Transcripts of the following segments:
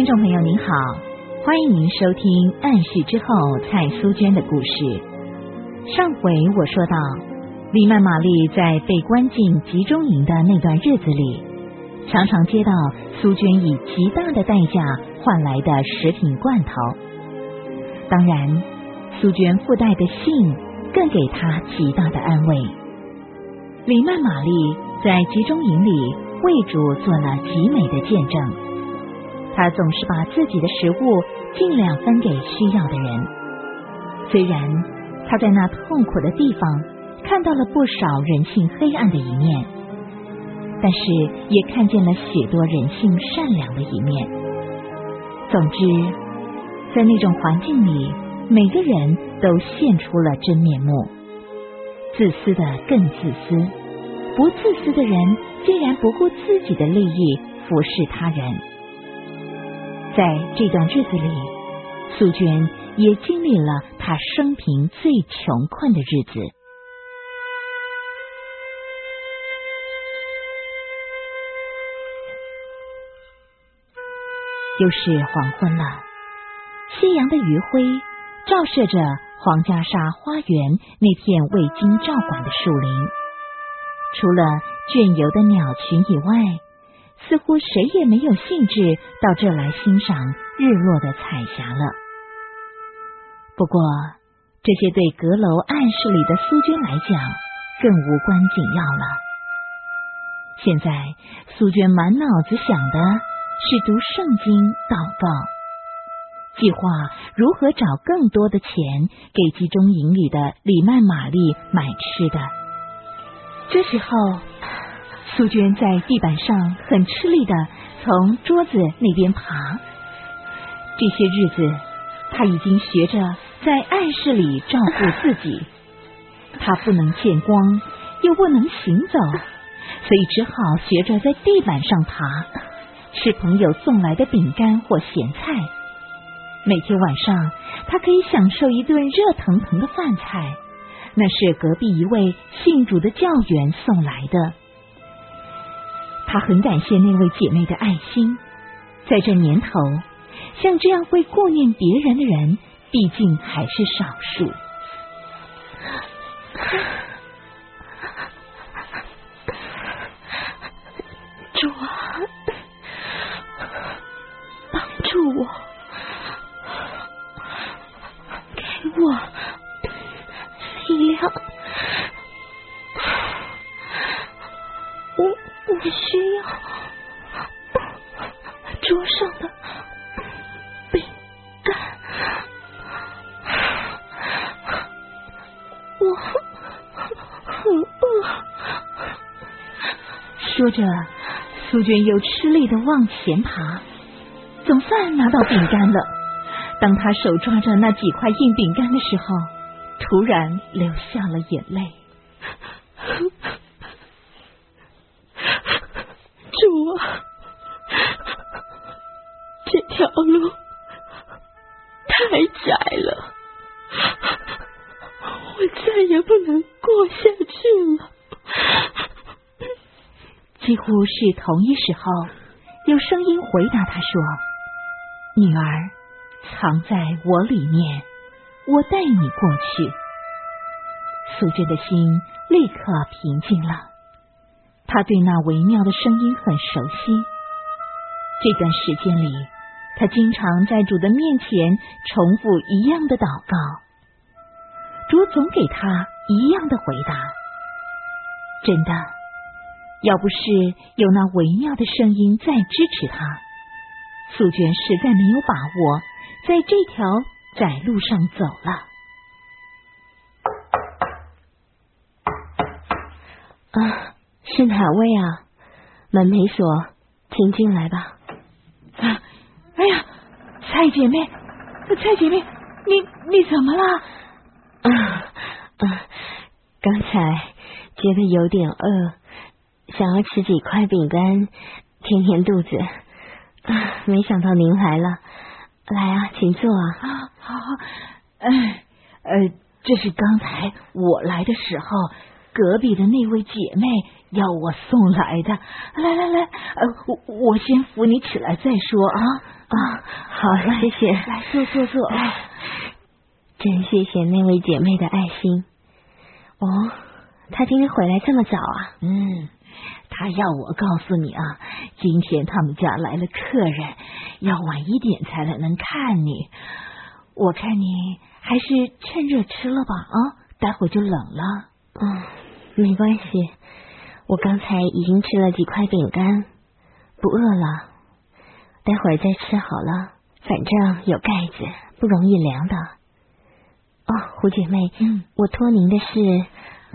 听众朋友您好，欢迎您收听《暗序之后》蔡苏娟的故事。上回我说到，李曼玛丽在被关进集中营的那段日子里，常常接到苏娟以极大的代价换来的食品罐头。当然，苏娟附带的信更给她极大的安慰。李曼玛丽在集中营里为主做了极美的见证，她总是把自己的食物尽量分给需要的人。虽然她在那痛苦的地方看到了不少人性黑暗的一面，但是也看见了许多人性善良的一面。总之，在那种环境里，每个人都现出了真面目。自私的更自私，不自私的人竟然不顾自己的利益服侍他人。在这段日子里，苏娟也经历了她生平最穷困的日子。又是黄昏了，夕阳的余晖照射着皇家沙花园那片未经照管的树林，除了倦游的鸟群以外，似乎谁也没有兴致到这来欣赏日落的彩霞了。不过，这些对阁楼暗室里的苏娟来讲更无关紧要了。现在，苏娟满脑子想的是读圣经、祷告，计划如何找更多的钱给集中营里的李曼玛丽买吃的。这时候，苏娟在地板上很吃力地从桌子那边爬。这些日子，她已经学着在暗室里照顾自己。她不能见光，又不能行走，所以只好学着在地板上爬，吃朋友送来的饼干或咸菜。每天晚上，她可以享受一顿热腾腾的饭菜，那是隔壁一位信主的教员送来的。她很感谢那位姐妹的爱心，在这年头，像这样会顾念别人的人，毕竟还是少数。 主啊，帮助我，给我力量，我需要桌上的饼干，我很饿。 说着，苏娟又吃力地往前爬，总算拿到饼干了。当她手抓着那几块硬饼干的时候，突然流下了眼泪。 主啊，这条路太窄了，我再也不能过下去了。 几乎是同一时候，有声音回答他说：“女儿，藏在我里面，我带你过去。”苏娟的心立刻平静了，她对那微妙的声音很熟悉。这段时间里，她经常在主的面前重复一样的祷告，主总给她一样的回答。真的，要不是有那微妙的声音在支持她，苏娟实在没有把握在这条窄路上走了。 是哪位啊？门没锁，请进来吧。 哎呀，蔡姐妹，你怎么了？ 刚才觉得有点饿，想要吃几块饼干填填肚子。没想到您来了，来啊，请坐啊。 好，这是刚才我来的时候隔壁的那位姐妹要我送来的。来，我先扶你起来再说啊。 好，谢谢。 来，坐。 真谢谢那位姐妹的爱心。她今天回来这么早啊？ 她要我告诉你啊，今天他们家来了客人，要晚一点才能看你。我看你还是趁热吃了吧啊，待会就冷了。 没关系，我刚才已经吃了几块饼干，不饿了，待会儿再吃好了，反正有盖子，不容易凉的。胡姐妹，我托您的是，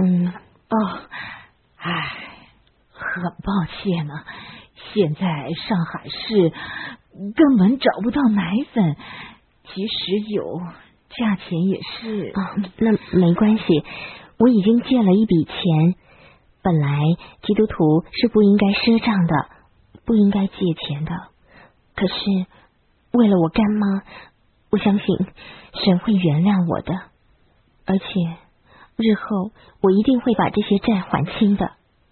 很抱歉啊，现在上海市根本找不到奶粉，即使有，价钱也是。 那没关系，我已经借了一笔钱。本来基督徒是不应该赊账的，不应该借钱的。可是为了我干妈，我相信神会原谅我的，而且日后我一定会把这些债还清的。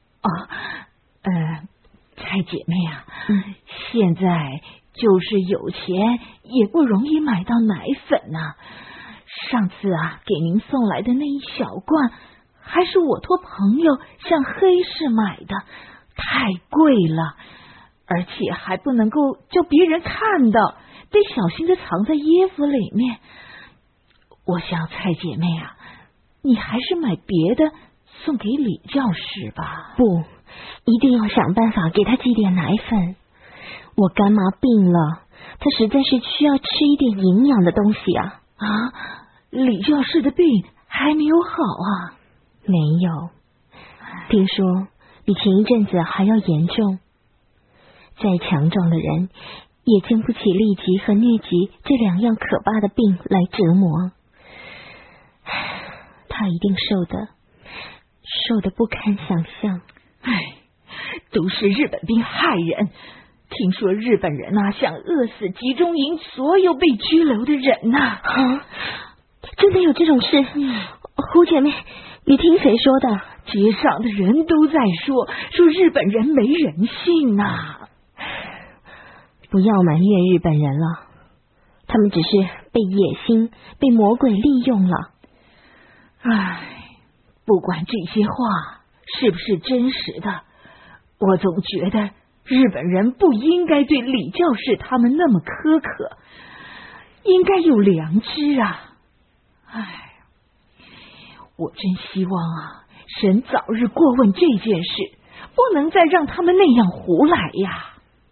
蔡姐妹啊，现在就是有钱也不容易买到奶粉啊。上次啊给您送来的那一小罐，还是我托朋友向黑市买的，太贵了，而且还不能够叫别人看到，得小心的藏在衣服里面。我想蔡姐妹啊，你还是买别的送给李教士吧。 不，一定要想办法给他寄点奶粉。我干妈病了，她实在是需要吃一点营养的东西啊。 李教士的病还没有好啊？ 没有，听说比前一阵子还要严重。再强壮的人也经不起痢疾和疟疾这两样可怕的病来折磨。他一定瘦得不堪想象。 都是日本兵害人。听说日本人啊，想饿死集中营所有被拘留的人呐。 真的有这种事？胡姐妹，你听谁说的？ 街上的人都在说日本人没人性啊。 不要埋怨日本人了，他们只是被野心、被魔鬼利用了。 不管这些话是不是真实的，我总觉得日本人不应该对李教士他们那么苛刻，应该有良知啊。我真希望啊，神早日过问这件事，不能再让他们那样胡来呀。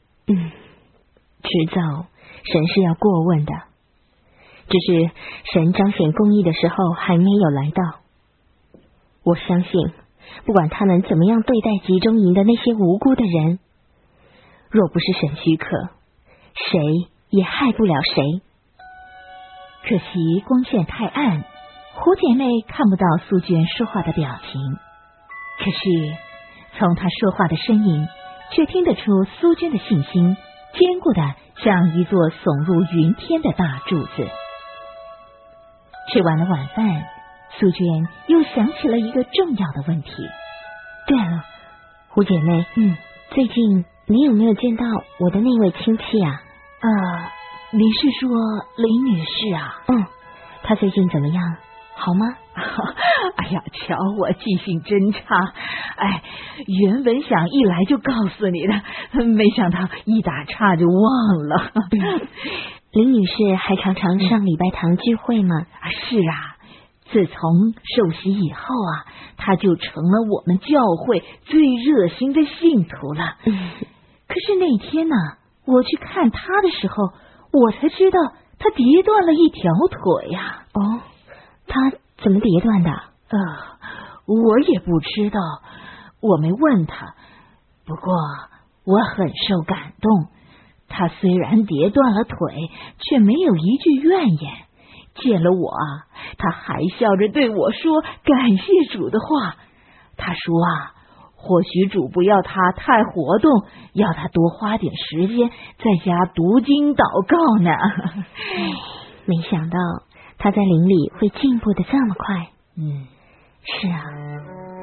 迟早神是要过问的，只是神彰显公义的时候还没有来到。我相信不管他们怎么样对待集中营的那些无辜的人，若不是神许可，谁也害不了谁。 可惜光线太暗，胡姐妹看不到苏娟说话的表情，可是从她说话的声音却听得出苏娟的信心坚固的像一座耸入云天的大柱子。吃完了晚饭，苏娟又想起了一个重要的问题。 对了，胡姐妹，最近你有没有见到我的那位亲戚啊？ 你是说林女士啊？ 她最近怎么样？好吗？ 哎呀，瞧我记性真差！原本想一来就告诉你的，没想到一打岔就忘了。 林女士还常常上礼拜堂聚会吗？ 是啊，自从受洗以后啊，她就成了我们教会最热心的信徒了。可是那天呢，我去看她的时候，我才知道她跌断了一条腿呀。 她怎么跌断的？ 我也不知道，我没问她。不过我很受感动，她虽然跌断了腿，却没有一句怨言。见了我啊，她还笑着对我说感谢主的话。她说或许主不要她太活动，要她多花点时间在家读经祷告呢。 没想到她在灵里会进步的这么快。 是啊，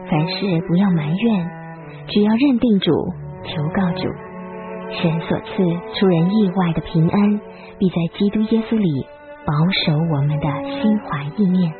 凡事不要埋怨，只要认定主，求告主。神所赐出人意外的平安，必在基督耶稣里保守我们的心怀意念。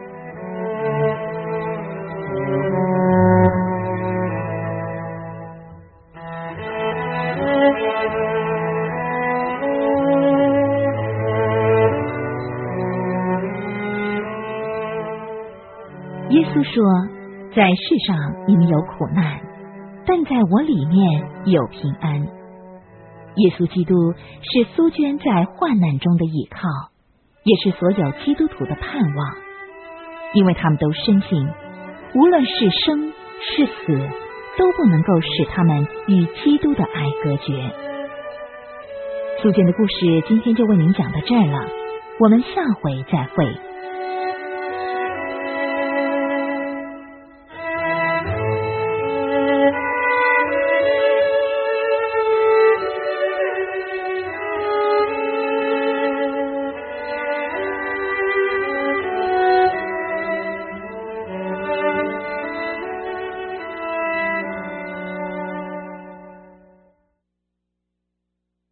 耶稣说，在世上你们有苦难，但在我里面有平安。耶稣基督是苏娟在患难中的依靠，也是所有基督徒的盼望，因为他们都深信，无论是生是死，都不能够使他们与基督的爱隔绝。苏娟的故事今天就为您讲到这儿了，我们下回再会。